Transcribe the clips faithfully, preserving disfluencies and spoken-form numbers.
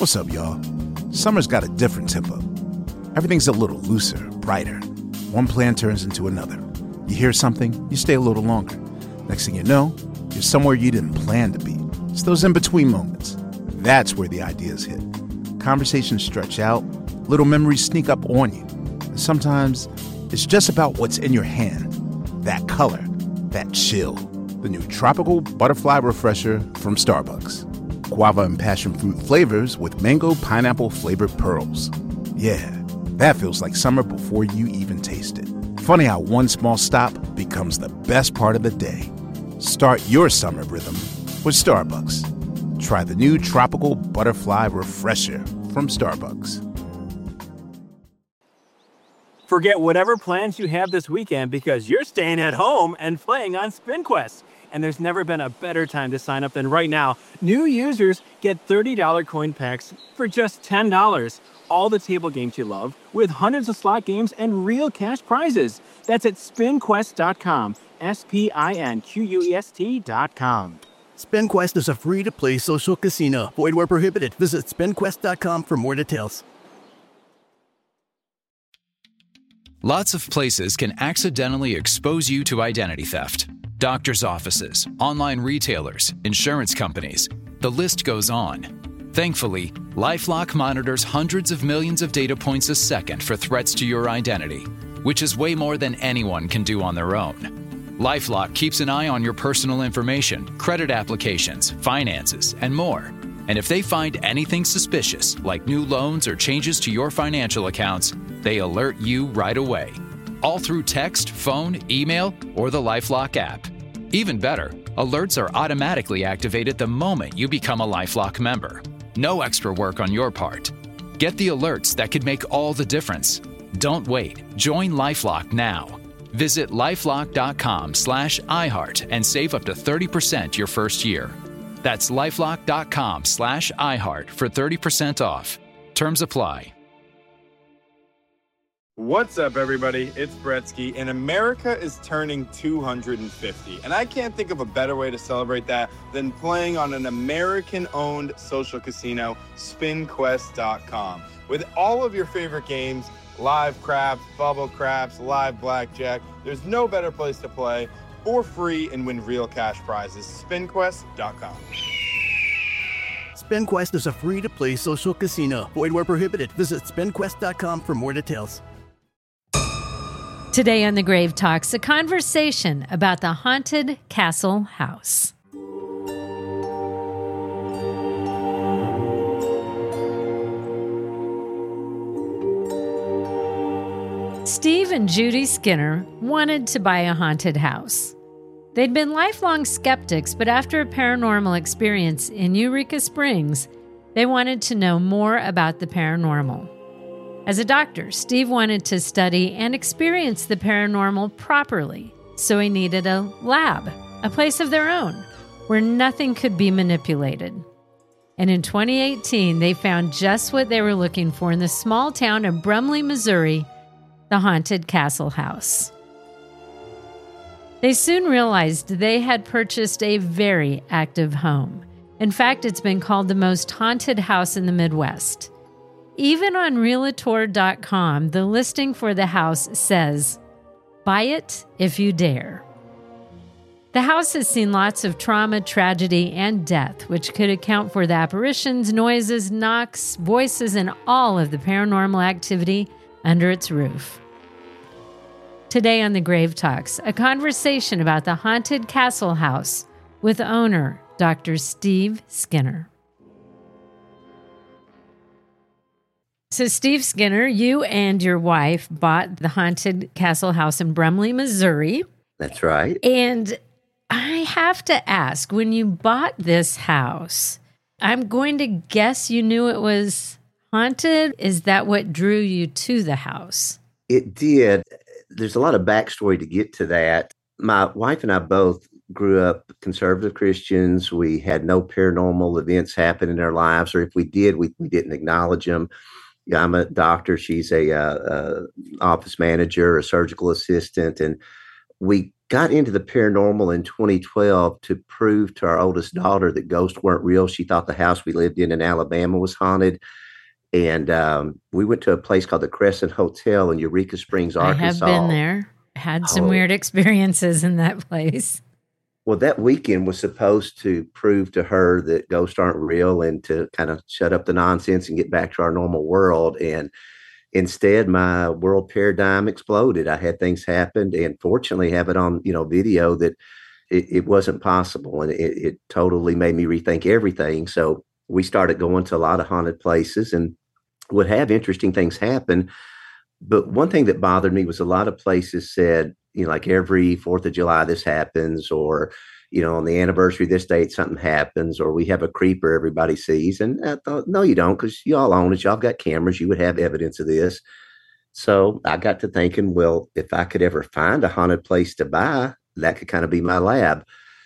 What's up, y'all? Summer's got a different tempo. Everything's a little looser, brighter. One plan turns into another. You hear something, you stay a little longer. Next thing you know, you're somewhere you didn't plan to be. It's those in-between moments. That's where the ideas hit. Conversations stretch out, little memories sneak up on you. And sometimes it's just about what's in your hand. That color, that chill. The new Tropical Butterfly Refresher from Starbucks. Guava and passion fruit flavors with mango pineapple flavored pearls. Yeah, that feels like summer before you even taste it. Funny how one small stop becomes the best part of the day. Start your summer rhythm with Starbucks. Try the new Tropical Butterfly Refresher from Starbucks. Forget whatever plans you have this weekend because you're staying at home and playing on SpinQuest. And there's never been a better time to sign up than right now. New users get thirty dollars coin packs for just ten dollars. All the table games you love with hundreds of slot games and real cash prizes. That's at spin quest dot com. S P I N Q U E S T dot com. SpinQuest is a free-to-play social casino. Void where prohibited. Visit spin quest dot com for more details. Lots of places can accidentally expose you to identity theft. Doctors' offices, online retailers, insurance companies. The list goes on. Thankfully, LifeLock monitors hundreds of millions of data points a second for threats to your identity, which is way more than anyone can do on their own. LifeLock keeps an eye on your personal information, credit applications, finances, and more. And if they find anything suspicious, like new loans or changes to your financial accounts, they alert you right away. All through text, phone, email, or the LifeLock app. Even better, alerts are automatically activated the moment you become a LifeLock member. No extra work on your part. Get the alerts that could make all the difference. Don't wait. Join LifeLock now. Visit lifelock dot com slash iHeart and save up to thirty percent your first year. That's lifelock dot com slash iHeart for thirty percent off. Terms apply. What's up, everybody? It's Bretsky, and America is turning two hundred fifty. And I can't think of a better way to celebrate that than playing on an American-owned social casino, spin quest dot com. With all of your favorite games, live craps, bubble craps, live blackjack, there's no better place to play for free and win real cash prizes. spin quest dot com. SpinQuest is a free-to-play social casino. Void where prohibited. Visit spin quest dot com for more details. Today on The Grave Talks, a conversation about the haunted Castle House. Steve and Judy Skinner wanted to buy a haunted house. They'd been lifelong skeptics, but after a paranormal experience in Eureka Springs, they wanted to know more about the paranormal. As a doctor, Steve wanted to study and experience the paranormal properly, so he needed a lab, a place of their own, where nothing could be manipulated. And in twenty eighteen, they found just what they were looking for in the small town of Brumley, Missouri, the haunted Castle House. They soon realized they had purchased a very active home. In fact, it's been called the most haunted house in the Midwest. Even on Realtor dot com, the listing for the house says, "Buy it if you dare." The house has seen lots of trauma, tragedy, and death, which could account for the apparitions, noises, knocks, voices, and all of the paranormal activity under its roof. Today on The Grave Talks, a conversation about the haunted Castle House with owner Doctor Steve Skinner. So, Steve Skinner, you and your wife bought the haunted Castle House in Brumley, Missouri. That's right. And I have to ask, when you bought this house, I'm going to guess you knew it was haunted. Is that what drew you to the house? It did. There's a lot of backstory to get to that. My wife and I both grew up conservative Christians. We had no paranormal events happen in our lives, or if we did, we, we didn't acknowledge them. Yeah, I'm a doctor. She's a, uh, uh office manager, a surgical assistant, and we got into the paranormal in twenty twelve to prove to our oldest daughter that ghosts weren't real. She thought the house we lived in in Alabama was haunted. And um, we went to a place called the Crescent Hotel in Eureka Springs, Arkansas. I have been there. Had some Oh. weird experiences in that place. Well, that weekend was supposed to prove to her that ghosts aren't real and to kind of shut up the nonsense and get back to our normal world. And instead, my world paradigm exploded. I had things happen, and fortunately have it on, you know, video that it, it wasn't possible. And it, it totally made me rethink everything. So we started going to a lot of haunted places and would have interesting things happen. But one thing that bothered me was a lot of places said, you know, like every fourth of July, this happens, or, you know, on the anniversary of this date, something happens, or we have a creeper everybody sees. And I thought, no, you don't, because y'all own it. Y'all got cameras. You would have evidence of this. So I got to thinking, well, if I could ever find a haunted place to buy, that could kind of be my lab.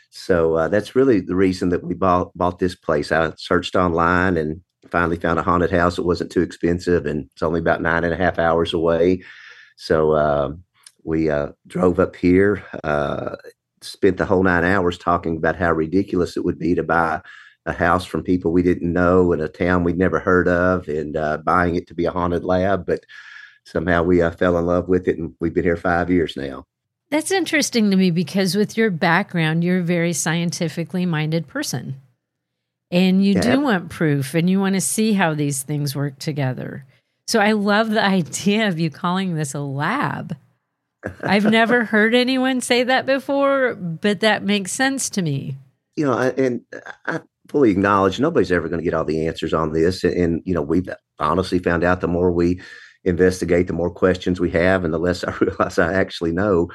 So uh, that's really the reason that we bought bought this place. I searched online and finally found a haunted house that wasn't too expensive, and it's only about nine and a half hours away. So uh, we uh, drove up here, uh, spent the whole nine hours talking about how ridiculous it would be to buy a house from people we didn't know in a town we'd never heard of, and uh, buying it to be a haunted lab. But somehow we uh, fell in love with it, and we've been here five years now. That's interesting to me because with your background, you're a very scientifically minded person. And you Yeah. do want proof, and you want to see how these things work together. So I love the idea of you calling this a lab. I've never heard anyone say that before, but that makes sense to me. You know, I- and I fully acknowledge nobody's ever going to get all the answers on this. And, you know, we've honestly found out the more we investigate, the more questions we have, and the less I realize I actually know.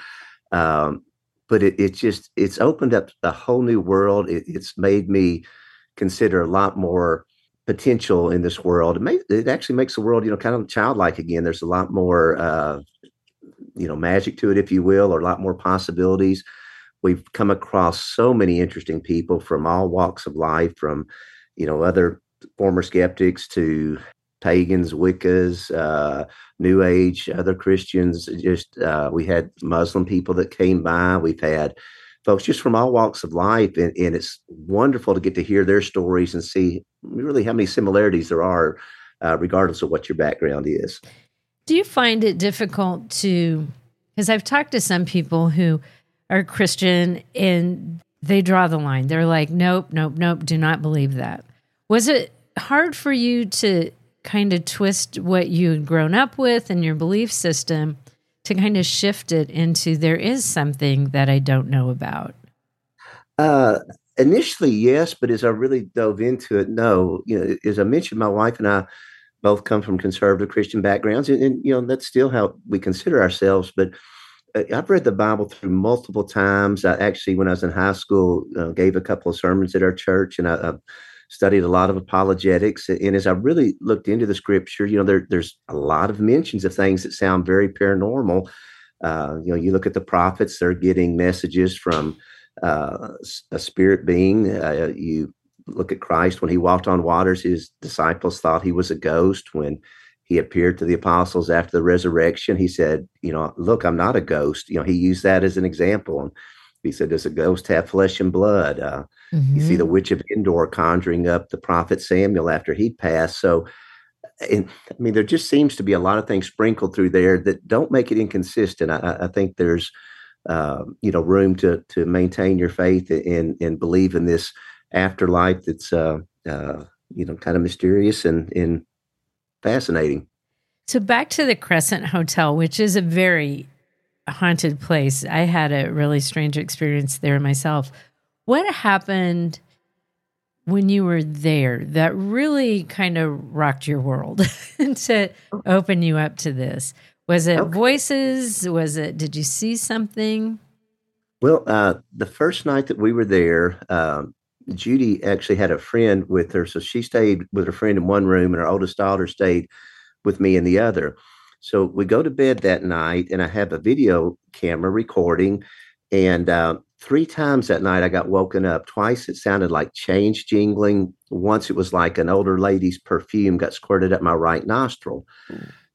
Um, but it, it just, it's opened up a whole new world. It, it's made me consider a lot more potential in this world. It, may, it actually makes the world, you know, kind of childlike again. There's a lot more, uh, you know, magic to it, if you will, or a lot more possibilities. We've come across so many interesting people from all walks of life, from, you know, other former skeptics to pagans, Wiccas, uh, New Age, other Christians. Just uh, we had Muslim people that came by. We've had folks just from all walks of life, and, and it's wonderful to get to hear their stories and see really how many similarities there are, uh, regardless of what your background is. Do you find it difficult to, because I've talked to some people who are Christian and they draw the line. They're like, nope, nope, nope, do not believe that. Was it hard for you to kind of twist what you had grown up with and your belief system to kind of shift it into there is something that I don't know about? Uh, initially, yes, but as I really dove into it, no. You know, as I mentioned, my wife and I both come from conservative Christian backgrounds, and, and you know that's still how we consider ourselves. But uh, I've read the Bible through multiple times. I actually, when I was in high school, uh, gave a couple of sermons at our church, and I, I studied a lot of apologetics. And as I really looked into the scripture, you know, there, there's a lot of mentions of things that sound very paranormal. Uh, you know, you look at the prophets; they're getting messages from uh, a spirit being. Uh, you look at Christ when he walked on waters; his disciples thought he was a ghost. When he appeared to the apostles after the resurrection, he said, "You know, look, I'm not a ghost." You know, he used that as an example. And he said, "Does a ghost have flesh and blood?" Uh, Mm-hmm. You see the witch of Endor conjuring up the prophet Samuel after he passed. So, and, I mean, there just seems to be a lot of things sprinkled through there that don't make it inconsistent. I, I think there's, uh, you know, room to to maintain your faith and and believe in this afterlife that's, uh, uh, you know, kind of mysterious and, and fascinating. So back to the Crescent Hotel, which is a very haunted place. I had a really strange experience there myself. What happened when you were there that really kind of rocked your world to open you up to this? Was it Okay. voices? Was it, did you see something? Well, uh, the first night that we were there, um, Judy actually had a friend with her. So she stayed with her friend in one room, and her oldest daughter stayed with me in the other. So we go to bed that night, and I have a video camera recording. And uh, three times that night, I got woken up. Twice it sounded like chains jingling. Once it was like an older lady's perfume got squirted up my right nostril.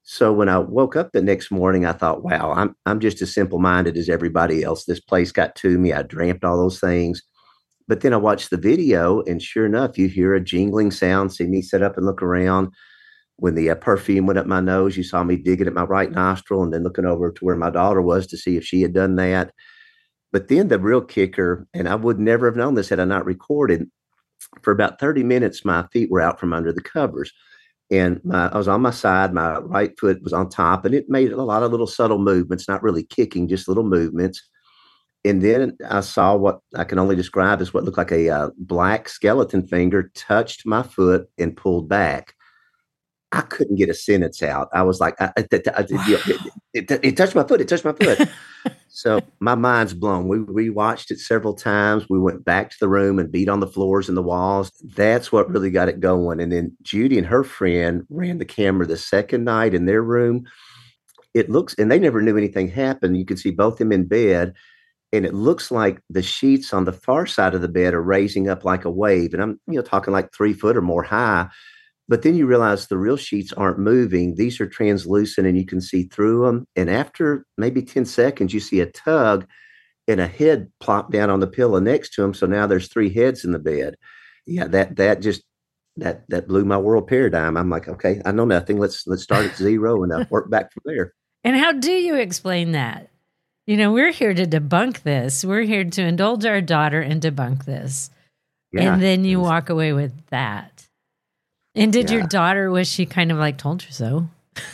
So when I woke up the next morning, I thought, wow, I'm I'm just as simple-minded as everybody else. This place got to me. I dreamt all those things. But then I watched the video, and sure enough, you hear a jingling sound, see me sit up and look around. When the uh, perfume went up my nose, you saw me digging at my right nostril and then looking over to where my daughter was to see if she had done that. But then the real kicker, and I would never have known this had I not recorded, for about thirty minutes, my feet were out from under the covers. And my, I was on my side, my right foot was on top, and it made a lot of little subtle movements, not really kicking, just little movements. And then I saw what I can only describe as what looked like a uh, black skeleton finger touched my foot and pulled back. I couldn't get a sentence out. I was like, I, I, I, it, it, it, it touched my foot. It touched my foot. So my mind's blown. We we watched it several times. We went back to the room and beat on the floors and the walls. That's what really got it going. And then Judy and her friend ran the camera the second night in their room. It looks, and they never knew anything happened. You could see both them in bed. And it looks like the sheets on the far side of the bed are raising up like a wave. And I'm, you know, talking like three foot or more high. But then you realize the real sheets aren't moving. These are translucent and you can see through them. And after maybe ten seconds, you see a tug and a head plop down on the pillow next to him. So now there's three heads in the bed. Yeah, that that just that that blew my world paradigm. I'm like, okay, I know nothing. Let's let's start at zero and uh, work back from there. And how do you explain that? You know, we're here to debunk this. We're here to indulge our daughter and debunk this. Yeah. And then you walk away with that. And did yeah. your daughter, was she kind of like, told you so?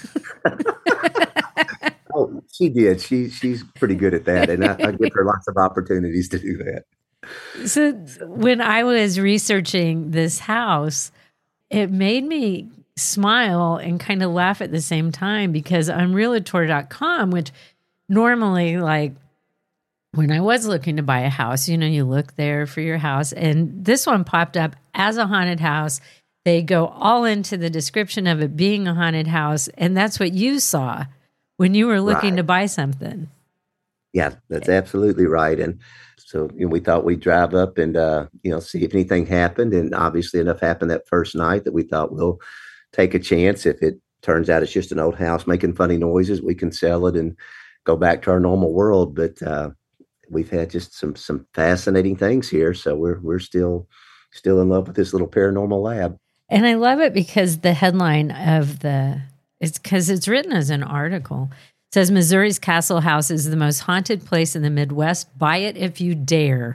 Oh, she did. She She's pretty good at that. And I, I give her lots of opportunities to do that. So when I was researching this house, it made me smile and kind of laugh at the same time because on realtor dot com, which normally, like, when I was looking to buy a house, you know, you look there for your house. And this one popped up as a haunted house. They go all into the description of it being a haunted house. And that's what you saw when you were looking right. to buy something. Yeah, that's absolutely right. And so you know, we thought we'd drive up and, uh, you know, see if anything happened. And obviously enough happened that first night that we thought we'll take a chance. If it turns out it's just an old house making funny noises, we can sell it and go back to our normal world. But uh, we've had just some some fascinating things here. So we're we're still still in love with this little paranormal lab. And I love it because the headline of the, it's because it's written as an article. It says, Missouri's Castle House is the most haunted place in the Midwest. Buy it if you dare.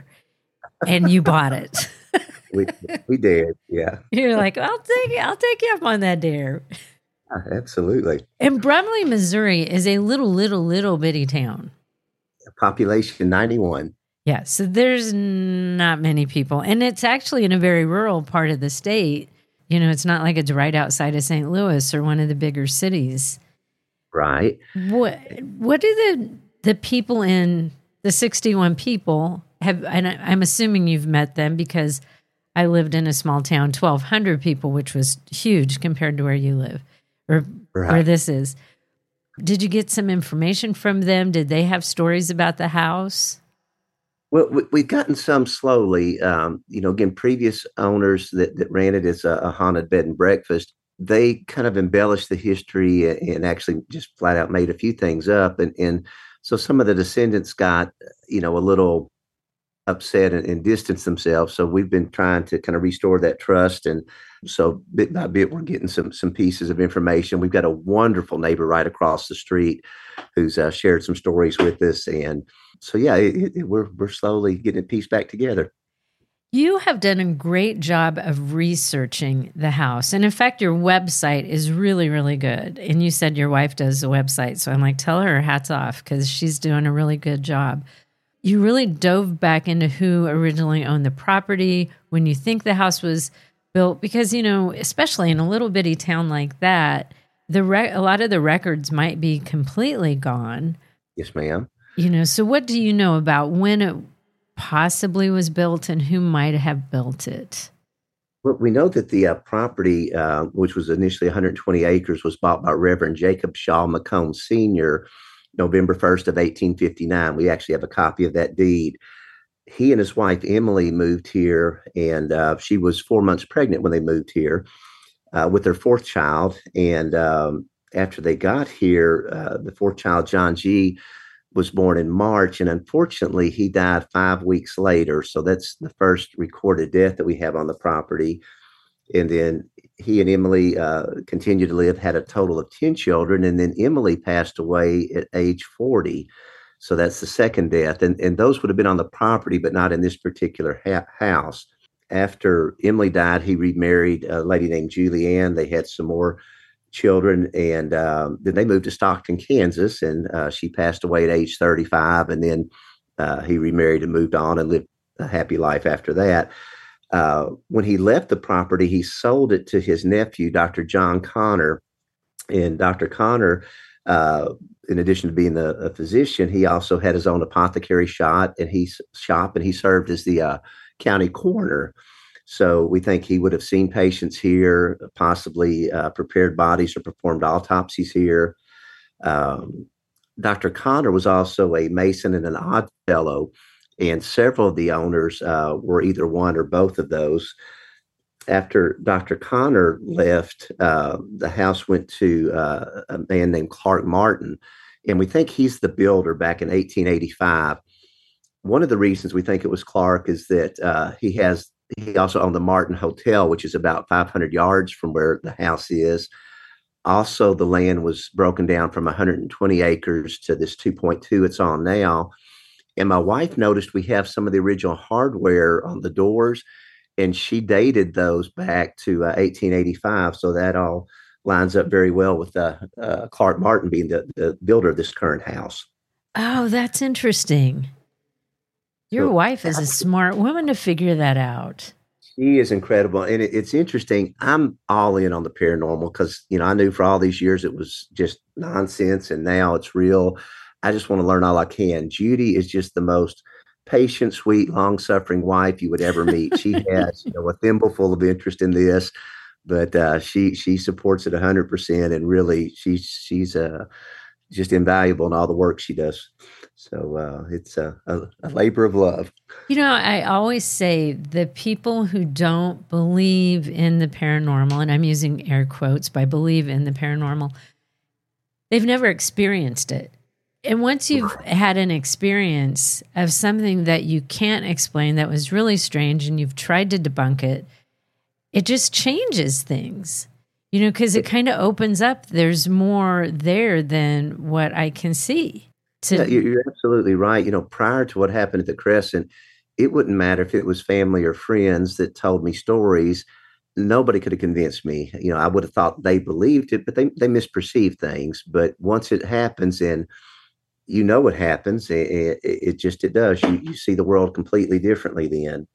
And you bought it. we we did, yeah. You're like, I'll take I'll take you up on that dare. Yeah, absolutely. And Brumley, Missouri is a little, little, little bitty town. Population ninety-one. Yeah, so there's not many people. And it's actually in a very rural part of the state. You know, it's not like it's right outside of Saint Louis or one of the bigger cities. Right. What What do the the people in the sixty-one people have? And I'm assuming you've met them because I lived in a small town, twelve hundred people, which was huge compared to where you live or right. where this is. Did you get some information from them? Did they have stories about the house? Well, we, we've gotten some slowly. Um, you know, again, previous owners that, that ran it as a, a haunted bed and breakfast, they kind of embellished the history and, and actually just flat out made a few things up. And, and so some of the descendants got, you know, a little upset and, and distanced themselves. So we've been trying to kind of restore that trust. And so bit by bit, we're getting some some pieces of information. We've got a wonderful neighbor right across the street who's uh, shared some stories with us. And so, yeah, it, it, we're we're slowly getting it pieced back together. You have done a great job of researching the house. And in fact, your website is really, really good. And you said your wife does the website. So I'm like, tell her hats off because she's doing a really good job. You really dove back into who originally owned the property, when you think the house was built, because, you know, especially in a little bitty town like that, the re- a lot of the records might be completely gone. Yes, ma'am. You know, so what do you know about when it possibly was built and who might have built it? Well, we know that the uh, property, uh, which was initially one hundred twenty acres, was bought by Reverend Jacob Shaw McComb Senior November first of eighteen fifty-nine. We actually have a copy of that deed. He and his wife, Emily, moved here, and uh, she was four months pregnant when they moved here uh, with their fourth child. And um, after they got here, uh, the fourth child, John G., was born in March, and unfortunately, he died five weeks later. So that's the first recorded death that we have on the property. And then he and Emily uh, continued to live, had a total of ten children, and then Emily passed away at age forty. So that's the second death. And, and those would have been on the property, but not in this particular ha- house. After Emily died, he remarried a lady named Julianne. They had some more children, and um, then they moved to Stockton, Kansas, and uh, she passed away at age thirty-five. And then uh, he remarried and moved on and lived a happy life after that. Uh, when he left the property, he sold it to his nephew, Doctor John Connor. And Doctor Connor, uh, in addition to being a, a physician, he also had his own apothecary shop, and he shop, and he served as the uh, county coroner. So we think he would have seen patients here, possibly uh, prepared bodies or performed autopsies here. Um, Doctor Connor was also a Mason and an Odd Fellow, and several of the owners uh, were either one or both of those. After Doctor Connor left, uh, the house went to uh, a man named Clark Martin, and we think he's the builder back in eighteen eighty-five. One of the reasons we think it was Clark is that uh, he has he also owned the Martin Hotel, which is about five hundred yards from where the house is. Also, the land was broken down from one hundred twenty acres to this two point two it's on now. And my wife noticed we have some of the original hardware on the doors, and she dated those back to uh, eighteen eighty-five. So that all lines up very well with uh, uh, Clark Martin being the, the builder of this current house. Oh, that's interesting. Your So, wife is a smart woman to figure that out. She is incredible. And it, it's interesting. I'm all in on the paranormal because, you know, I knew for all these years it was just nonsense, and now it's real. I just want to learn all I can. Judy is just the most patient, sweet, long-suffering wife you would ever meet. She has, you know, a thimble full of interest in this, but uh, she she supports it one hundred percent, and really she's she's uh, just invaluable in all the work she does. So uh, it's a, a, a labor of love. You know, I always say the people who don't believe in the paranormal, and I'm using air quotes by believe in the paranormal, they've never experienced it. And once you've had an experience of something that you can't explain that was really strange and you've tried to debunk it, it just changes things, you know, because it kind of opens up. There's more there than what I can see. To- yeah, you're absolutely right. You know, prior to what happened at the Crescent, it wouldn't matter if it was family or friends that told me stories. Nobody could have convinced me. You know, I would have thought they believed it, but they, they misperceived things. But once it happens, and you know what happens, it, it, it just, it does. You, you see the world completely differently then.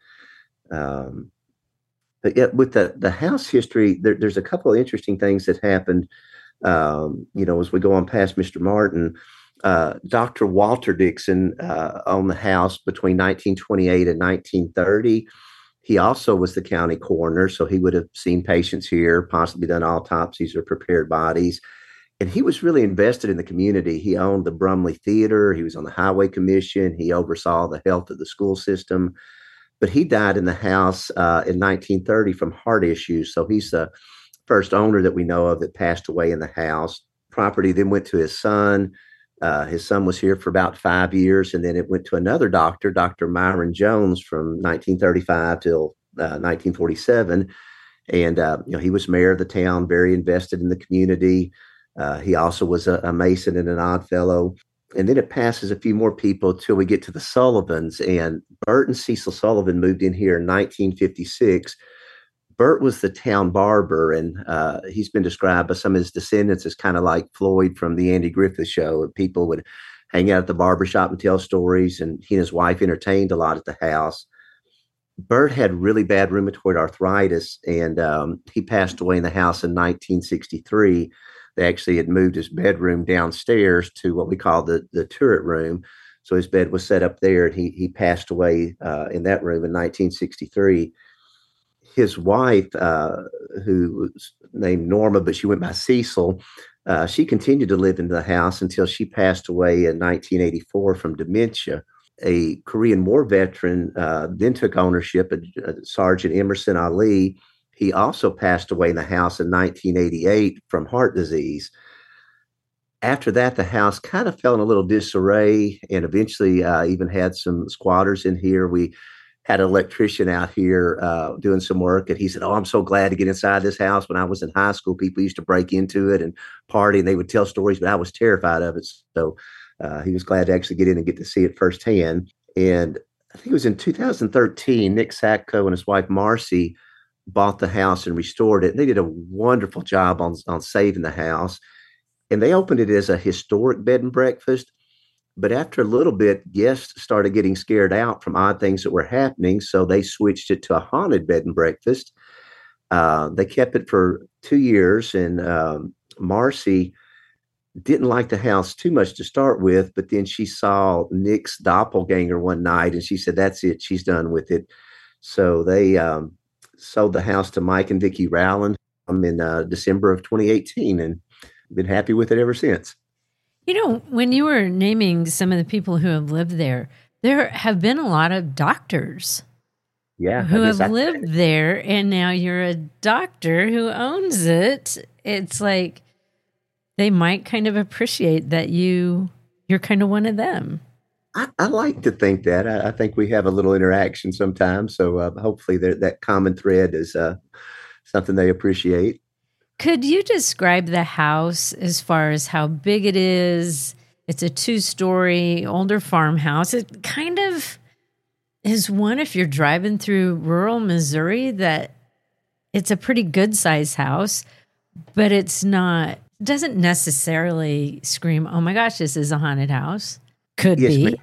Um, but yet with the, the house history, there, there's a couple of interesting things that happened, um, you know, as we go on past Mister Martin. Uh, Doctor Walter Dixon uh, owned the house between nineteen twenty-eight and nineteen thirty. He also was the county coroner, so he would have seen patients here, possibly done autopsies or prepared bodies. And he was really invested in the community. He owned the Brumley Theater. He was on the Highway Commission. He oversaw the health of the school system. But he died in the house uh, in nineteen thirty from heart issues. So he's the first owner that we know of that passed away in the house. Property then went to his son. Uh, his son was here for about five years, and then it went to another doctor, Doctor Myron Jones, from nineteen thirty-five till uh, nineteen forty-seven. And, uh, you know, he was mayor of the town, very invested in the community. Uh, he also was a, a Mason and an Odd Fellow. And then it passes a few more people till we get to the Sullivans. And Bert and Cecil Sullivan moved in here in nineteen fifty-six. Bert was the town barber, and uh, he's been described by some of his descendants as kind of like Floyd from the Andy Griffith Show. People would hang out at the barbershop and tell stories, and he and his wife entertained a lot at the house. Bert had really bad rheumatoid arthritis, and um, he passed away in the house in nineteen sixty-three. They actually had moved his bedroom downstairs to what we call the, the turret room. So his bed was set up there, and he, he passed away uh, in that room in nineteen sixty-three. His wife, uh, who was named Norma, but she went by Cecil, uh, she continued to live in the house until she passed away in nineteen eighty-four from dementia. A Korean War veteran uh, then took ownership, uh, Sergeant Emerson Ali. He also passed away in the house in nineteen eighty-eight from heart disease. After that, the house kind of fell in a little disarray, and eventually uh, even had some squatters in here. We had an electrician out here uh, doing some work, and he said, "Oh, I'm so glad to get inside this house. When I was in high school, people used to break into it and party, and they would tell stories, but I was terrified of it." So uh, he was glad to actually get in and get to see it firsthand. And I think it was in two thousand thirteen, Nick Satko and his wife Marcy bought the house and restored it. And they did a wonderful job on, on saving the house. And they opened it as a historic bed and breakfast. But after a little bit, guests started getting scared out from odd things that were happening. So they switched it to a haunted bed and breakfast. Uh, they kept it for two years. And um, Marcy didn't like the house too much to start with. But then she saw Nick's doppelganger one night, and she said, "That's it. She's done with it." So they um, sold the house to Mike and Vicki Rowland in uh, December of twenty eighteen. And been happy with it ever since. You know, when you were naming some of the people who have lived there, there have been a lot of doctors yeah, who have I, lived there, and now you're a doctor who owns it. It's like they might kind of appreciate that you, you're kind of one of them. I, I like to think that. I, I think we have a little interaction sometimes, so uh, hopefully that common thread is uh, something they appreciate. Could you describe the house as far as how big it is? It's a two-story older farmhouse. It kind of is one, if you're driving through rural Missouri, that it's a pretty good-sized house, but it's not, doesn't necessarily scream, "Oh my gosh, this is a haunted house." Could yes, be.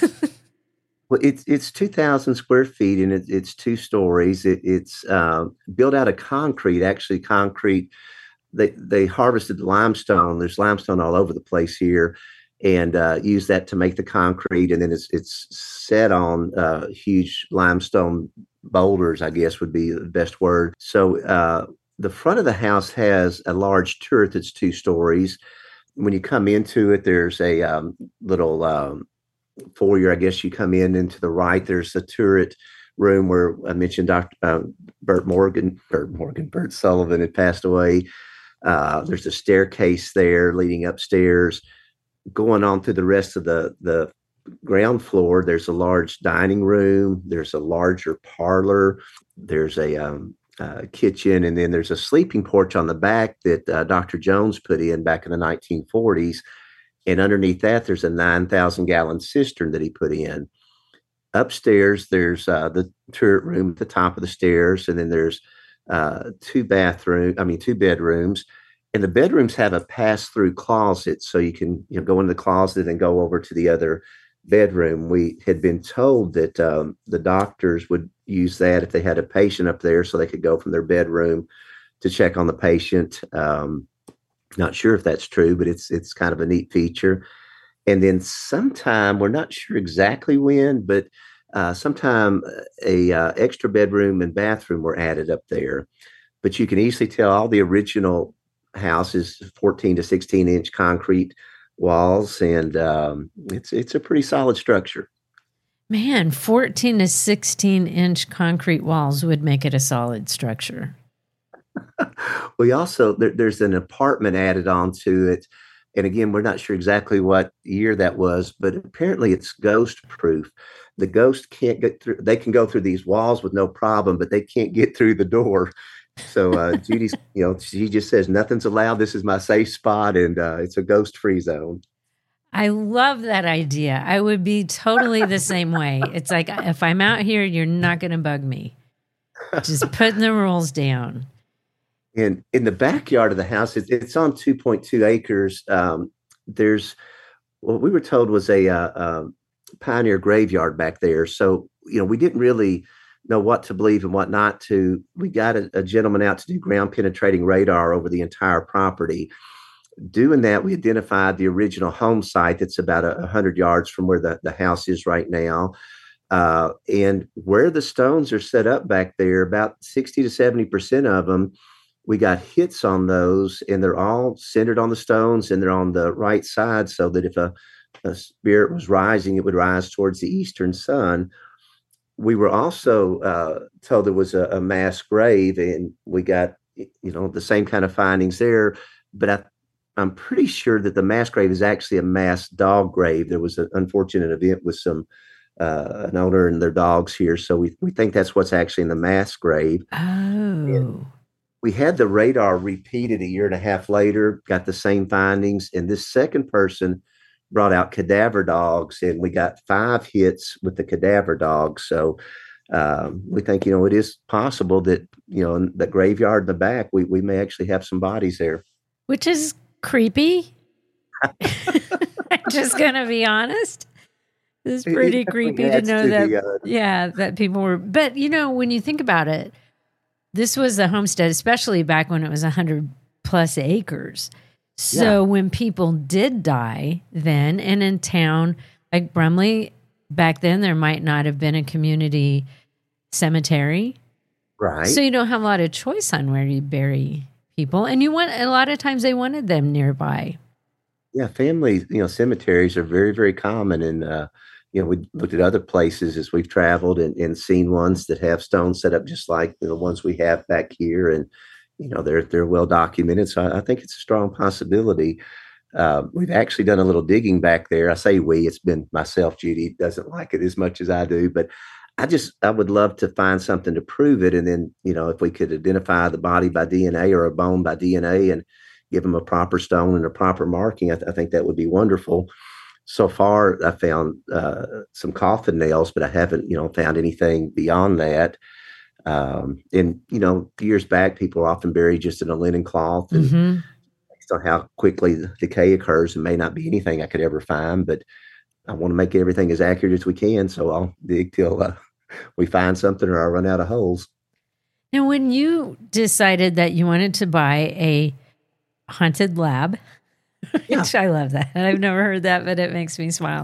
Well, it's it's two thousand square feet, and it, it's two stories. It, it's uh, built out of concrete, actually concrete. They they harvested the limestone. There's limestone all over the place here, and uh, use that to make the concrete. And then it's it's set on uh, huge limestone boulders, I guess would be the best word. So uh, the front of the house has a large turret that's two stories. When you come into it, there's a um, little um, foyer, I guess you come in. And to the right, there's a turret room where I mentioned Doctor Uh, Bert Morgan, Bert Morgan, Bert Sullivan had passed away. Uh, there's a staircase there leading upstairs. Going on through the rest of the, the ground floor, there's a large dining room. There's a larger parlor. There's a um, uh, kitchen. And then there's a sleeping porch on the back that uh, Doctor Jones put in back in the nineteen forties. And underneath that, there's a nine thousand gallon cistern that he put in. Upstairs, there's uh, the turret room at the top of the stairs. And then there's uh, two bathrooms, I mean, two bedrooms. And the bedrooms have a pass-through closet. So you can you know, go into the closet and go over to the other bedroom. We had been told that um, the doctors would use that if they had a patient up there, so they could go from their bedroom to check on the patient. Um, Not sure if that's true, but it's it's kind of a neat feature. And then sometime, we're not sure exactly when, but uh, sometime a uh, extra bedroom and bathroom were added up there. But you can easily tell all the original house is fourteen to sixteen inch concrete walls, and um, it's it's a pretty solid structure. Man, fourteen to sixteen inch concrete walls would make it a solid structure. We also, there, there's an apartment added onto it. And again, we're not sure exactly what year that was, but apparently it's ghost proof. The ghost can't get through. They can go through these walls with no problem, but they can't get through the door. So uh, Judy's, you know, she just says, "Nothing's allowed. This is my safe spot." And uh, it's a ghost free zone. I love that idea. I would be totally the same way. It's like, if I'm out here, you're not going to bug me. Just putting the rules down. And in the backyard of the house, it's, it's on two point two acres. Um, there's what we were told was a uh, uh, pioneer graveyard back there. So, you know, we didn't really know what to believe and what not to. We got a, a gentleman out to do ground penetrating radar over the entire property. Doing that, we identified the original home site that's about a hundred yards from where the, the house is right now. Uh, and where the stones are set up back there, about sixty to seventy percent of them, we got hits on those, and they're all centered on the stones, and they're on the right side, so that if a, a spirit was rising, it would rise towards the eastern sun. We were also uh, told there was a, a mass grave, and we got, you know, the same kind of findings there. But I, I'm pretty sure that the mass grave is actually a mass dog grave. There was an unfortunate event with some uh, an owner and their dogs here, so we we think that's what's actually in the mass grave. Oh. And we had the radar repeated a year and a half later, got the same findings, and this second person brought out cadaver dogs, and we got five hits with the cadaver dogs. So um, we think, you know, it is possible that, you know, in the graveyard in the back, we we may actually have some bodies there. Which is creepy. I'm just going to be honest. It's pretty creepy to know that, the, uh, yeah, that people were, but you know, when you think about it, this was a homestead, especially back when it was a hundred plus acres. So yeah. When people did die then, and in town, like Brumley, back then, there might not have been a community cemetery. Right. So you don't have a lot of choice on where you bury people. And you want, a lot of times they wanted them nearby. Yeah, family, you know, cemeteries are very, very common. And, uh, you know, we looked at other places as we've traveled and, and seen ones that have stones set up just like the ones we have back here. And, you know, they're they're well documented. So I, I think it's a strong possibility. Uh, we've actually done a little digging back there. I say we, it's been myself. Judy doesn't like it as much as I do, but I just, I would love to find something to prove it. And then, you know, if we could identify the body by D N A or a bone by D N A and give them a proper stone and a proper marking, I, th- I think that would be wonderful. So far, I found uh, some coffin nails, but I haven't, you know, found anything beyond that. Um, and, you know, years back, people are often buried just in a linen cloth. And mm-hmm. based on how quickly the decay occurs, it may not be anything I could ever find, but I want to make everything as accurate as we can. So I'll dig till uh, we find something or I run out of holes. Now, when you decided that you wanted to buy a haunted lab, yeah. which I love that. I've never heard that, but it makes me smile.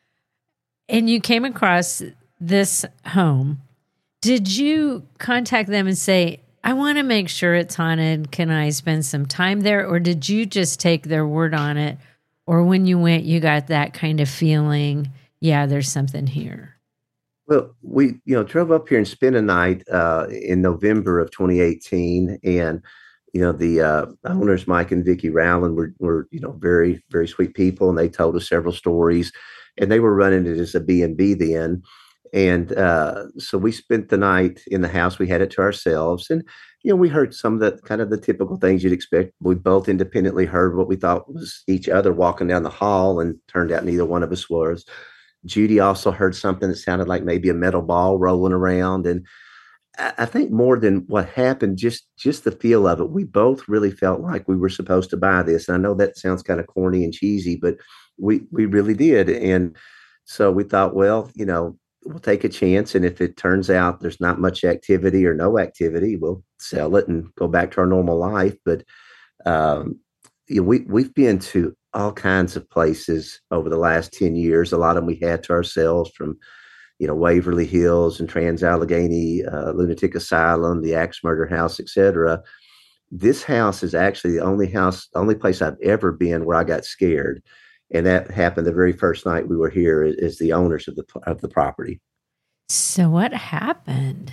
And you came across this home. Did you contact them and say, I want to make sure it's haunted. Can I spend some time there? Or did you just take their word on it? Or when you went, you got that kind of feeling, yeah, there's something here? Well, we, you know, drove up here and spent a night uh, in November of twenty eighteen. And, you know, the uh, owners, Mike and Vicki Rowland, were, were, you know, very, very sweet people. And they told us several stories. And they were running it as a B and B then. And uh, so we spent the night in the house. We had it to ourselves. And, you know, we heard some of the kind of the typical things you'd expect. We both independently heard what we thought was each other walking down the hall, and turned out neither one of us was. Judy also heard something that sounded like maybe a metal ball rolling around. And I, I think more than what happened, just just the feel of it, we both really felt like we were supposed to buy this. And I know that sounds kind of corny and cheesy, but we we really did. And so we thought, well, you know, we'll take a chance. And if it turns out there's not much activity or no activity, we'll sell it and go back to our normal life. But um, you know, we, we've been to all kinds of places over the last ten years. A lot of them we had to ourselves, from, you know, Waverly Hills and Trans-Allegheny uh, Lunatic Asylum, the Axe Murder House, et cetera. This house is actually the only house, only place I've ever been where I got scared. And that happened the very first night we were here as the owners of the of the property. So what happened?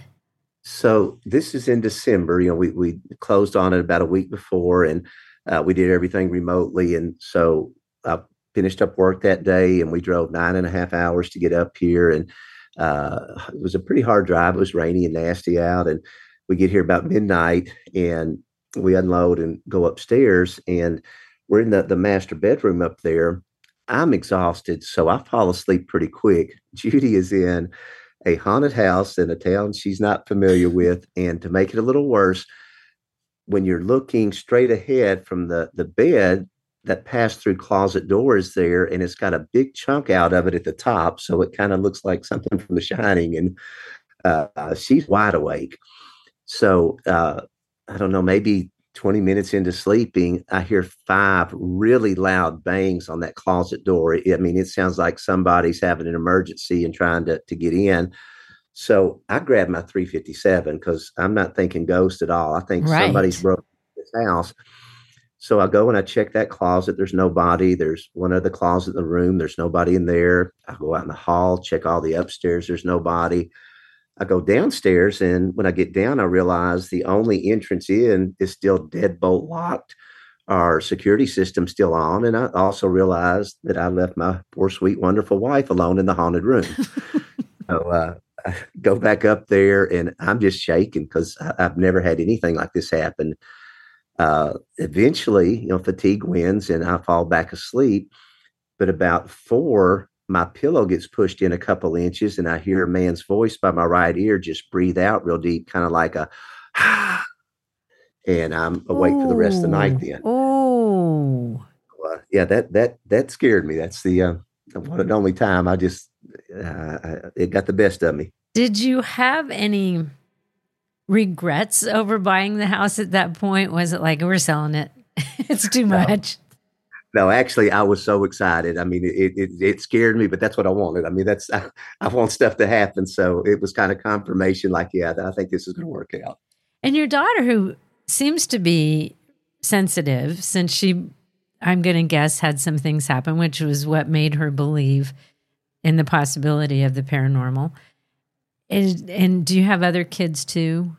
So this is in December. You know, we we closed on it about a week before, and uh, we did everything remotely. And so I finished up work that day, and we drove nine and a half hours to get up here. And uh, it was a pretty hard drive. It was rainy and nasty out. And we get here about midnight, and we unload and go upstairs, and we're in the, the master bedroom up there. I'm exhausted, so I fall asleep pretty quick. Judy is in a haunted house in a town she's not familiar with. And to make it a little worse, when you're looking straight ahead from the, the bed, that pass-through closet door is there, and it's got a big chunk out of it at the top. So it kind of looks like something from The Shining. And uh, she's wide awake. So uh, I don't know, maybe twenty minutes into sleeping, I hear five really loud bangs on that closet door. I mean, it sounds like somebody's having an emergency and trying to, to get in. So I grabbed my three fifty-seven because I'm not thinking ghost at all. I think right. somebody's broken this house. So I go and I check that closet. There's nobody. There's one other closet in the room. There's nobody in there. I go out in the hall, check all the upstairs. There's nobody. I go downstairs, and when I get down, I realize the only entrance in is still deadbolt locked our security system still on. And I also realized that I left my poor, sweet, wonderful wife alone in the haunted room. so uh, I go back up there and I'm just shaking because I've never had anything like this happen. Uh, eventually, you know, fatigue wins and I fall back asleep. But about four, my pillow gets pushed in a couple inches and I hear a man's voice by my right ear just breathe out real deep, kind of like a, and I'm awake Ooh. For the rest of the night then. Oh, uh, yeah, that, that, that scared me. That's the uh, one and only time I just, uh, it got the best of me. Did you have any regrets over buying the house at that point? Was it like, we're selling it? It's too no. much. No, actually, I was so excited. I mean, it, it it scared me, but that's what I wanted. I mean, that's I, I want stuff to happen. So it was kind of confirmation like, yeah, I think this is going to work out. And your daughter, who seems to be sensitive, since she, I'm going to guess, had some things happen, which was what made her believe in the possibility of the paranormal. And, and do you have other kids too?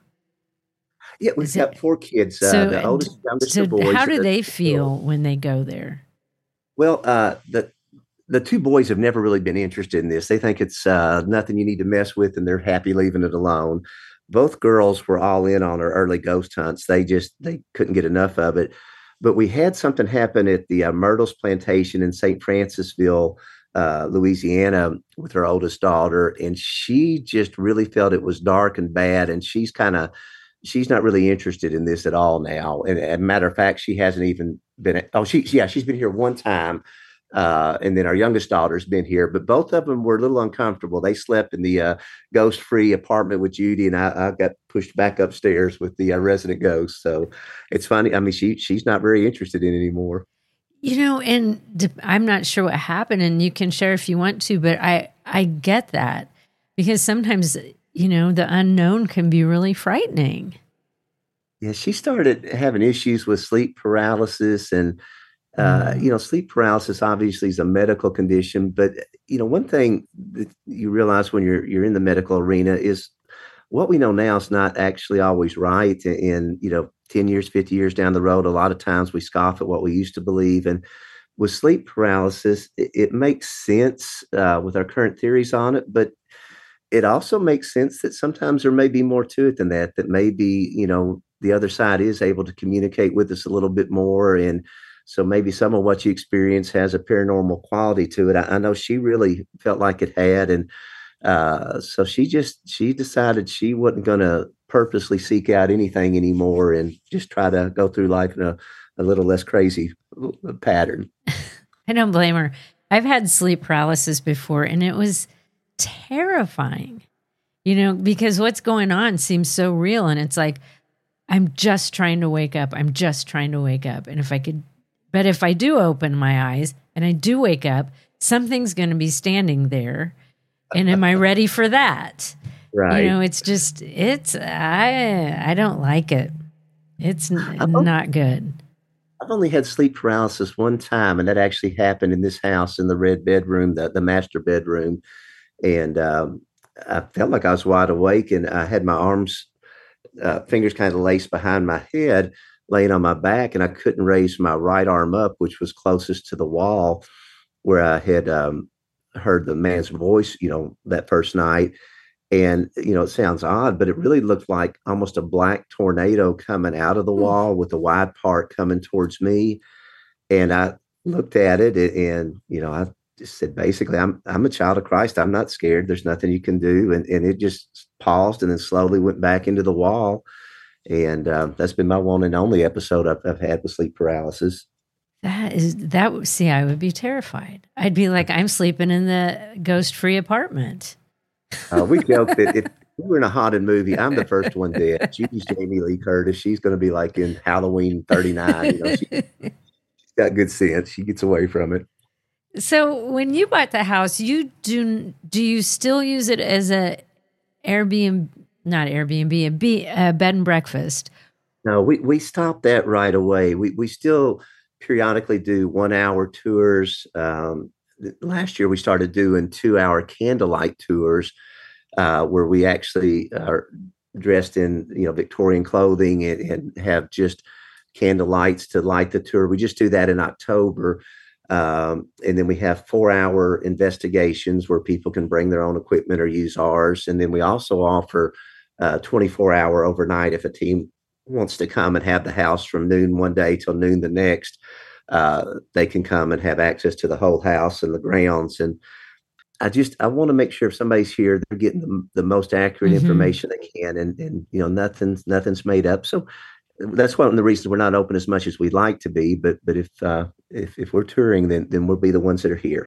Yeah, we've Is got it, four kids. Uh, so, the oldest, youngest so boys. How do they feel when they go there? Well, uh, the the two boys have never really been interested in this. They think it's uh, nothing you need to mess with, and they're happy leaving it alone. Both girls were all in on our early ghost hunts. They just they couldn't get enough of it. But we had something happen at the uh, Myrtles Plantation in Saint Francisville, uh, Louisiana, with her oldest daughter, and she just really felt it was dark and bad, and she's kind of. She's not really interested in this at all now. And as a matter of fact, she hasn't even been, oh, she, yeah, she's been here one time. Uh, and then our youngest daughter's been here, but both of them were a little uncomfortable. They slept in the uh, ghost-free apartment with Judy, and I, I got pushed back upstairs with the uh, resident ghost. So it's funny. I mean, she she's not very interested in it anymore. You know, and I'm not sure what happened, and you can share if you want to, but I, I get that because sometimes you know, the unknown can be really frightening. Yeah, she started having issues with sleep paralysis. And, uh, mm. you know, sleep paralysis obviously is a medical condition. But, you know, one thing that you realize when you're you're in the medical arena is what we know now is not actually always right. And, you know, ten years, fifty years down the road, a lot of times we scoff at what we used to believe. And with sleep paralysis, it, it makes sense uh, with our current theories on it. But it also makes sense that sometimes there may be more to it than that, that maybe, you know, the other side is able to communicate with us a little bit more. And so maybe some of what you experience has a paranormal quality to it. I, I know she really felt like it had. And uh, so she just, she decided she wasn't going to purposely seek out anything anymore and just try to go through life in a, a little less crazy pattern. I don't blame her. I've had sleep paralysis before, and it was terrifying, you know, because what's going on seems so real. And it's like, I'm just trying to wake up. I'm just trying to wake up. And if I could, but if I do open my eyes and I do wake up, something's going to be standing there. And am I ready for that? Right. You know, it's just, it's, I, I don't like it. It's n- not good. I've only had sleep paralysis one time, and that actually happened in this house in the red bedroom, the, the master bedroom. And um, I felt like I was wide awake, and I had my arms, uh, fingers kind of laced behind my head, laying on my back, and I couldn't raise my right arm up, which was closest to the wall where I had um, heard the man's voice, you know, that first night. And, you know, it sounds odd, but it really looked like almost a black tornado coming out of the wall with the wide part coming towards me. And I looked at it and, you know, I just said, basically, I'm I'm a child of Christ. I'm not scared. There's nothing you can do. And, and it just paused and then slowly went back into the wall. And um, that's been my one and only episode I've, I've had with sleep paralysis. That is, that would, see, I would be terrified. I'd be like, I'm sleeping in the ghost-free apartment. Uh, we joke that if we were in a haunted movie, I'm the first one dead. She's Jamie Lee Curtis. She's going to be like in Halloween thirty-nine. You know, she, she's got good sense. She gets away from it. So when you bought the house, you do do you still use it as a Airbnb, not Airbnb, a, B, a bed and breakfast? No, we, we stopped that right away. We we still periodically do one hour tours. Um, last year we started doing two hour candlelight tours uh, where we actually are dressed in, you know, Victorian clothing and, and have just candle lights to light the tour. We just do that in October. Um, and then we have four-hour investigations where people can bring their own equipment or use ours. And then we also offer uh, twenty-four hour overnight if a team wants to come and have the house from noon one day till noon the next. Uh, they can come and have access to the whole house and the grounds. And I just I want to make sure if somebody's here, they're getting the, the most accurate mm-hmm. information they can, and and you know nothing's nothing's made up. So that's one of the reasons we're not open as much as we'd like to be. But but if uh, if if we're touring, then then we'll be the ones that are here.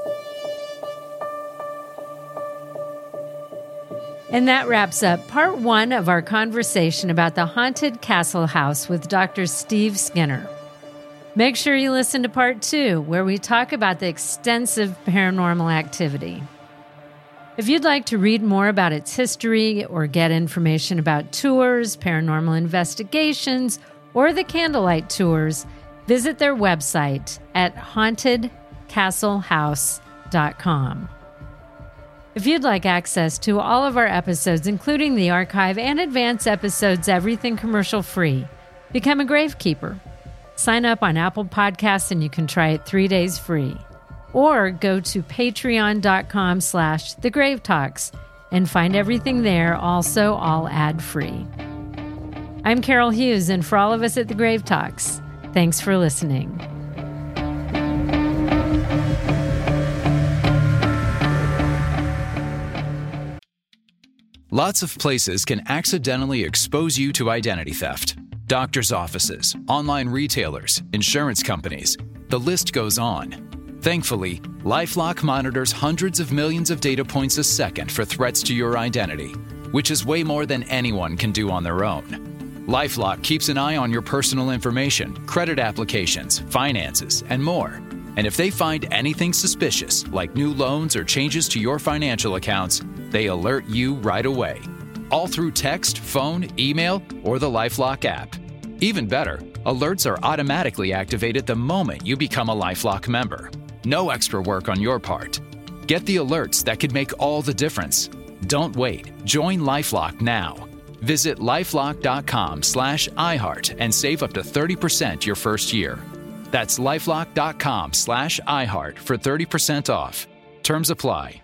And that wraps up part one of our conversation about the Haunted Castle House with Doctor Steve Skinner. Make sure you listen to part two, where we talk about the extensive paranormal activity. If you'd like to read more about its history or get information about tours, paranormal investigations, or the candlelight tours, visit their website at haunted castle house dot com. If you'd like access to all of our episodes, including the archive and advance episodes, everything commercial free, become a gravekeeper. Sign up on Apple Podcasts and you can try it three days free. Or go to patreon.com slash the Grave Talks and find everything there, also all ad-free. I'm Carol Hughes, and for all of us at the Grave Talks, thanks for listening. Lots of places can accidentally expose you to identity theft. Doctors' offices, online retailers, insurance companies. The list goes on. Thankfully, LifeLock monitors hundreds of millions of data points a second for threats to your identity, which is way more than anyone can do on their own. LifeLock keeps an eye on your personal information, credit applications, finances, and more. And if they find anything suspicious, like new loans or changes to your financial accounts, they alert you right away. All through text, phone, email, or the LifeLock app. Even better, alerts are automatically activated the moment you become a LifeLock member. No extra work on your part. Get the alerts that could make all the difference. Don't wait. Join LifeLock now. Visit lifelock.com slash iHeart and save up to thirty percent your first year. That's lifelock.com slash iHeart for thirty percent off. Terms apply.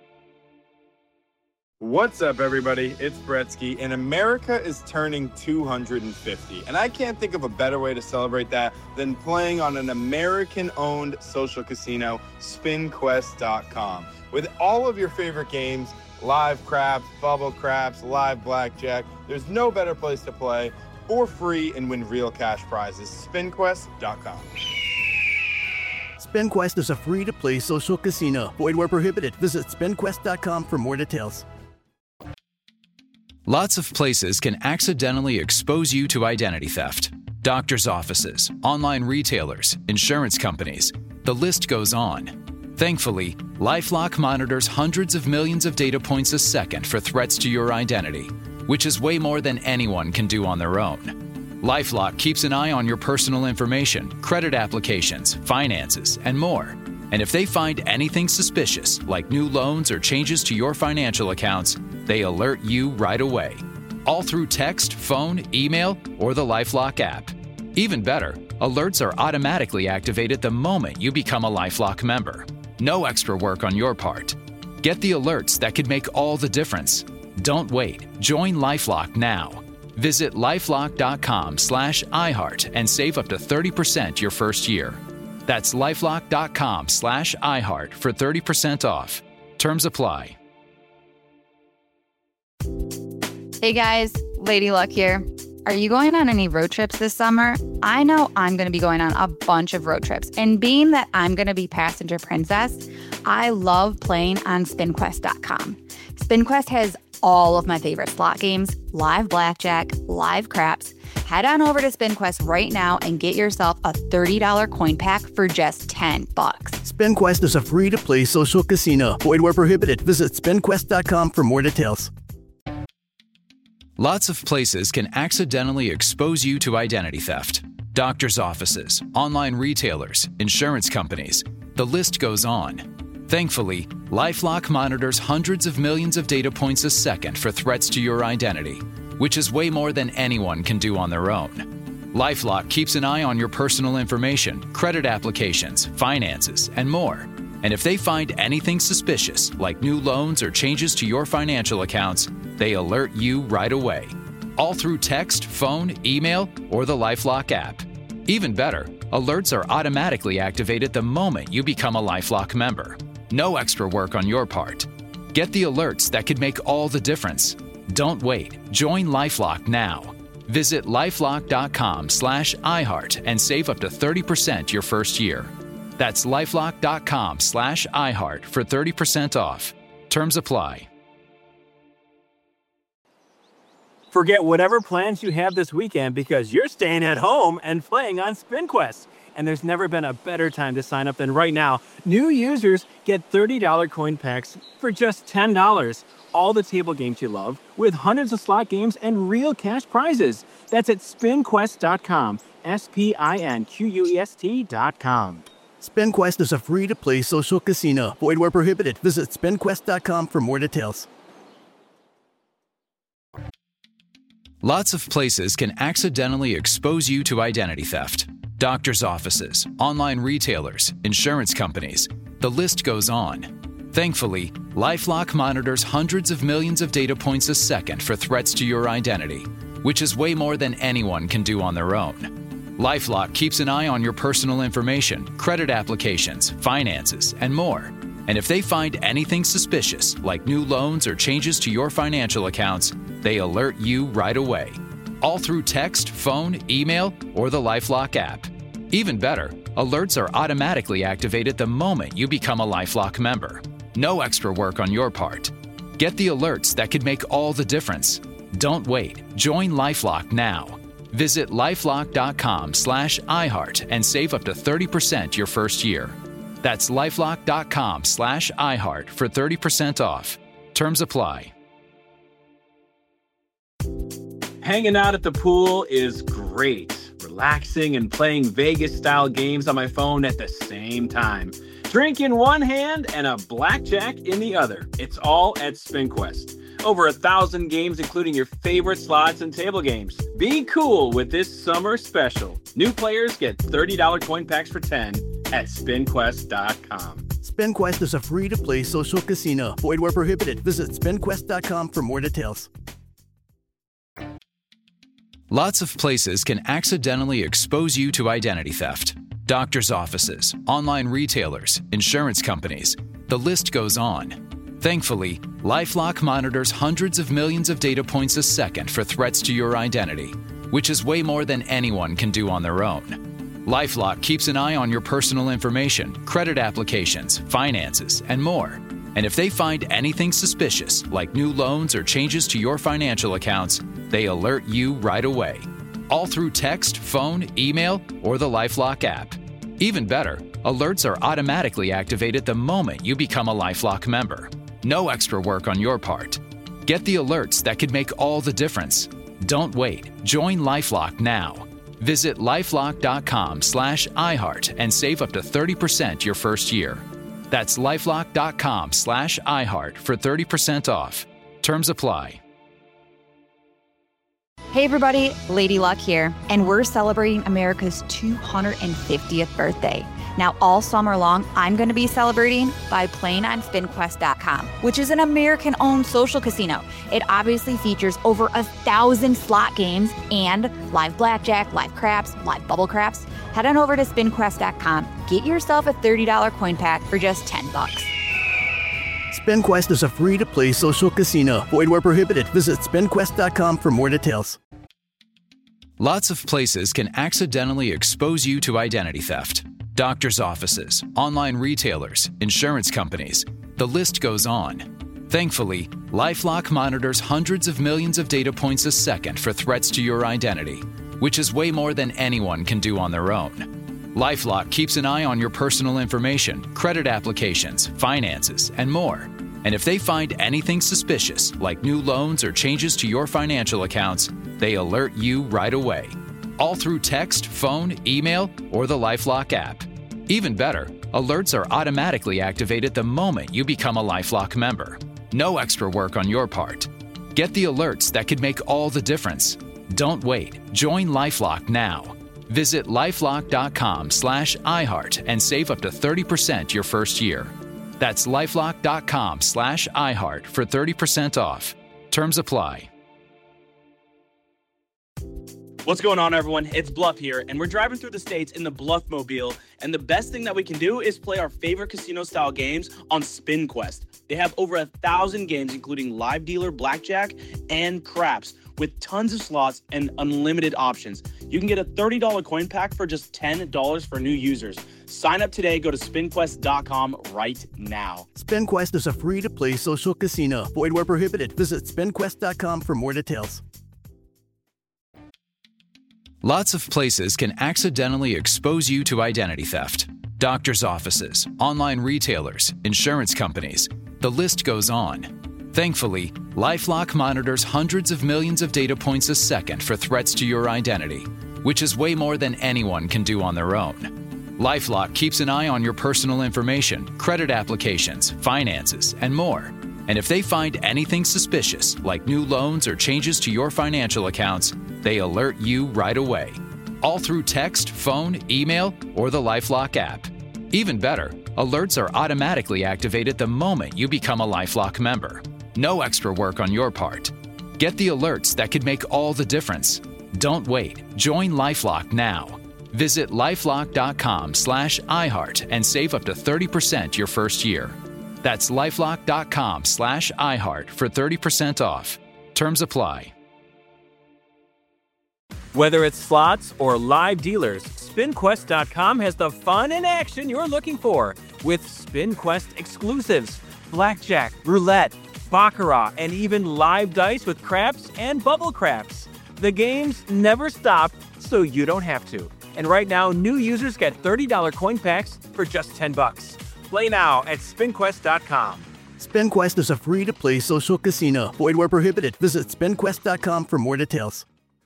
What's up, everybody? It's Bretsky, and America is turning two hundred fifty. And I can't think of a better way to celebrate that than playing on an American-owned social casino, spin quest dot com. With all of your favorite games, live craps, bubble craps, live blackjack, there's no better place to play for free and win real cash prizes. spin quest dot com. SpinQuest is a free-to-play social casino. Void where prohibited. Visit spin quest dot com for more details. Lots of places can accidentally expose you to identity theft. Doctors' offices, online retailers, insurance companies. The list goes on. Thankfully, LifeLock monitors hundreds of millions of data points a second for threats to your identity, which is way more than anyone can do on their own. LifeLock keeps an eye on your personal information, credit applications, finances, and more. And if they find anything suspicious, like new loans or changes to your financial accounts, they alert you right away. All through text, phone, email, or the LifeLock app. Even better, alerts are automatically activated the moment you become a LifeLock member. No extra work on your part. Get the alerts that could make all the difference. Don't wait. Join LifeLock now. Visit lifelock.com slash iHeart and save up to thirty percent your first year. That's lifelock.com slash iHeart for thirty percent off. Terms apply. Hey guys, Lady Luck here. Are you going on any road trips this summer? I know I'm going to be going on a bunch of road trips. And being that I'm going to be passenger princess, I love playing on spin quest dot com. SpinQuest has all of my favorite slot games, live blackjack, live craps. Head on over to SpinQuest right now and get yourself a thirty dollars coin pack for just ten bucks. SpinQuest is a free-to-play social casino. Void where prohibited. Visit spin quest dot com for more details. Lots of places can accidentally expose you to identity theft. Doctors' offices, online retailers, insurance companies. The list goes on. Thankfully, LifeLock monitors hundreds of millions of data points a second for threats to your identity, which is way more than anyone can do on their own. LifeLock keeps an eye on your personal information, credit applications, finances, and more. And if they find anything suspicious, like new loans or changes to your financial accounts, they alert you right away. All through text, phone, email, or the LifeLock app. Even better, alerts are automatically activated the moment you become a LifeLock member. No extra work on your part. Get the alerts that could make all the difference. Don't wait. Join LifeLock now. Visit lifelock.com slash iHeart and save up to thirty percent your first year. That's lifelock.com slash iHeart for thirty percent off. Terms apply. Forget whatever plans you have this weekend because you're staying at home and playing on SpinQuest. And there's never been a better time to sign up than right now. New users get thirty dollars coin packs for just ten dollars. All the table games you love with hundreds of slot games and real cash prizes. That's at spin quest dot com. S P I N Q U E S T dot com. SpinQuest is a free-to-play social casino. Void where prohibited. Visit spin quest dot com for more details. Lots of places can accidentally expose you to identity theft. Doctors' offices, online retailers, insurance companies. The list goes on. Thankfully, LifeLock monitors hundreds of millions of data points a second for threats to your identity, which is way more than anyone can do on their own. LifeLock keeps an eye on your personal information, credit applications, finances, and more. And if they find anything suspicious, like new loans or changes to your financial accounts, they alert you right away. All through text, phone, email, or the LifeLock app. Even better, alerts are automatically activated the moment you become a LifeLock member. No extra work on your part. Get the alerts that could make all the difference. Don't wait. Join LifeLock now. Visit lifelock.com slash iHeart and save up to thirty percent your first year. That's lifelock.com slash iHeart for thirty percent off. Terms apply. Hanging out at the pool is great. Relaxing and playing Vegas-style games on my phone at the same time. Drink in one hand and a blackjack in the other. It's all at SpinQuest. Over a thousand games, including your favorite slots and table games. Be cool with this summer special. New players get thirty dollars coin packs for ten at spin quest dot com. SpinQuest is a free-to-play social casino. Void where prohibited. Visit spin quest dot com for more details. Lots of places can accidentally expose you to identity theft. Doctors' offices, online retailers, insurance companies. The list goes on. Thankfully, LifeLock monitors hundreds of millions of data points a second for threats to your identity, which is way more than anyone can do on their own. LifeLock keeps an eye on your personal information, credit applications, finances, and more. And if they find anything suspicious, like new loans or changes to your financial accounts, they alert you right away. All through text, phone, email, or the LifeLock app. Even better, alerts are automatically activated the moment you become a LifeLock member. No extra work on your part. Get the alerts that could make all the difference. Don't wait. Join LifeLock now. Visit lifelock.com slash iHeart and save up to thirty percent your first year. That's lifelock.com slash iHeart for thirty percent off. Terms apply. Hey everybody, Lady Luck here, and we're celebrating America's two hundred fiftieth birthday. Now, all summer long, I'm going to be celebrating by playing on spin quest dot com, which is an American-owned social casino. It obviously features over a thousand slot games and live blackjack, live craps, live bubble craps. Head on over to spin quest dot com. Get yourself a thirty dollars coin pack for just ten bucks. SpinQuest is a free-to-play social casino. Void where prohibited. Visit spin quest dot com for more details. Lots of places can accidentally expose you to identity theft. Doctors' offices, online retailers, insurance companies. The list goes on. Thankfully, LifeLock monitors hundreds of millions of data points a second for threats to your identity, which is way more than anyone can do on their own. LifeLock keeps an eye on your personal information, credit applications, finances, and more. And if they find anything suspicious, like new loans or changes to your financial accounts, they alert you right away. All through text, phone, email, or the LifeLock app. Even better, alerts are automatically activated the moment you become a LifeLock member. No extra work on your part. Get the alerts that could make all the difference. Don't wait. Join LifeLock now. Visit lifelock.com slash iHeart and save up to thirty percent your first year. That's lifelock.com slash iHeart for thirty percent off. Terms apply. What's going on, everyone? It's Bluff here, and we're driving through the states in the Bluffmobile, and the best thing that we can do is play our favorite casino-style games on SpinQuest. They have over a thousand games, including live dealer, blackjack, and craps, with tons of slots and unlimited options. You can get a thirty dollars coin pack for just ten dollars for new users. Sign up today. Go to spin quest dot com right now. SpinQuest is a free-to-play social casino. Void where prohibited. Visit spin quest dot com for more details. Lots of places can accidentally expose you to identity theft. Doctors' offices, online retailers, insurance companies. The list goes on. Thankfully, LifeLock monitors hundreds of millions of data points a second for threats to your identity, which is way more than anyone can do on their own. LifeLock keeps an eye on your personal information, credit applications, finances, and more. And if they find anything suspicious, like new loans or changes to your financial accounts, they alert you right away. All through text, phone, email, or the LifeLock app. Even better, alerts are automatically activated the moment you become a LifeLock member. No extra work on your part. Get the alerts that could make all the difference. Don't wait. Join LifeLock now. Visit lifelock.com slash iHeart and save up to thirty percent your first year. That's lifelock.com slash iHeart for thirty percent off. Terms apply. Whether it's slots or live dealers, spin quest dot com has the fun and action you're looking for with SpinQuest exclusives, blackjack, roulette, baccarat, and even live dice with craps and bubble craps. The games never stop, so you don't have to. And right now, new users get thirty dollars coin packs for just ten bucks. Play now at spin quest dot com. SpinQuest is a free-to-play social casino. Void where prohibited. Visit spin quest dot com for more details.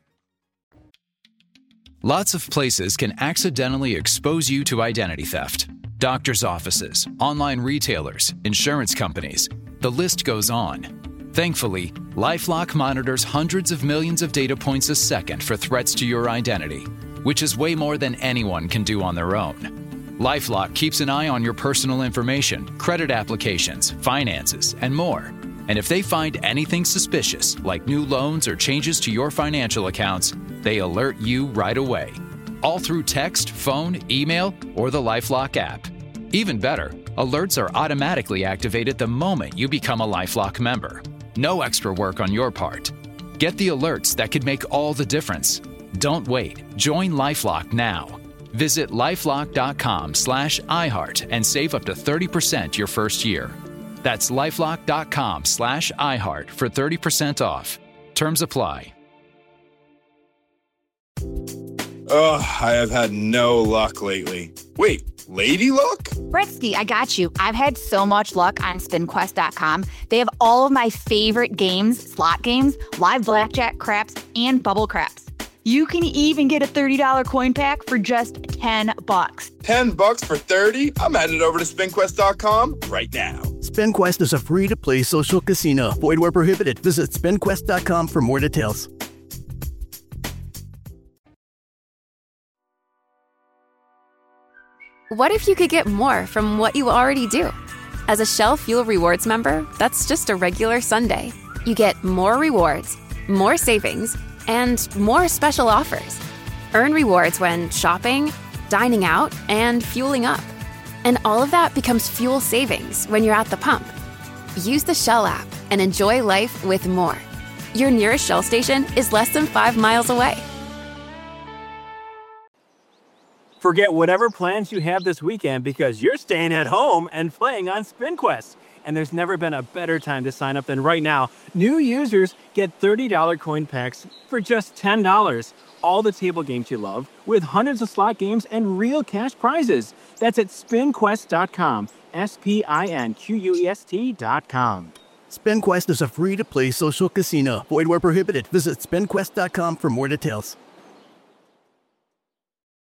Lots of places can accidentally expose you to identity theft. Doctors' offices, online retailers, insurance companies. The list goes on. Thankfully, LifeLock monitors hundreds of millions of data points a second for threats to your identity, which is way more than anyone can do on their own. LifeLock keeps an eye on your personal information, credit applications, finances, and more. And if they find anything suspicious, like new loans or changes to your financial accounts, they alert you right away. All through text, phone, email, or the LifeLock app. Even better, alerts are automatically activated the moment you become a LifeLock member. No extra work on your part. Get the alerts that could make all the difference. Don't wait. Join LifeLock now. Visit lifelock.com slash iHeart and save up to thirty percent your first year. That's lifelock.com slash iHeart for thirty percent off. Terms apply. Ugh, I have had no luck lately. Wait, lady luck? Bretsky, I got you. I've had so much luck on spin quest dot com. They have all of my favorite games, slot games, live blackjack, craps, and bubble craps. You can even get a thirty dollars coin pack for just ten bucks. ten bucks for thirty? I'm headed over to spin quest dot com right now. SpinQuest is a free-to-play social casino. Void where prohibited. Visit spin quest dot com for more details. What if you could get more from what you already do? As a Shell Fuel Rewards member, that's just a regular Sunday. You get more rewards, more savings, and more special offers. Earn rewards when shopping, dining out, and fueling up. And all of that becomes fuel savings when you're at the pump. Use the Shell app and enjoy life with more. Your nearest Shell station is less than five miles away. Forget whatever plans you have this weekend because you're staying at home and playing on SpinQuest. And there's never been a better time to sign up than right now. New users get thirty dollars coin packs for just ten dollars. All the table games you love with hundreds of slot games and real cash prizes. That's at spin quest dot com. S P I N Q U E S T dot com. SpinQuest is a free-to-play social casino. Void where prohibited. Visit spin quest dot com for more details.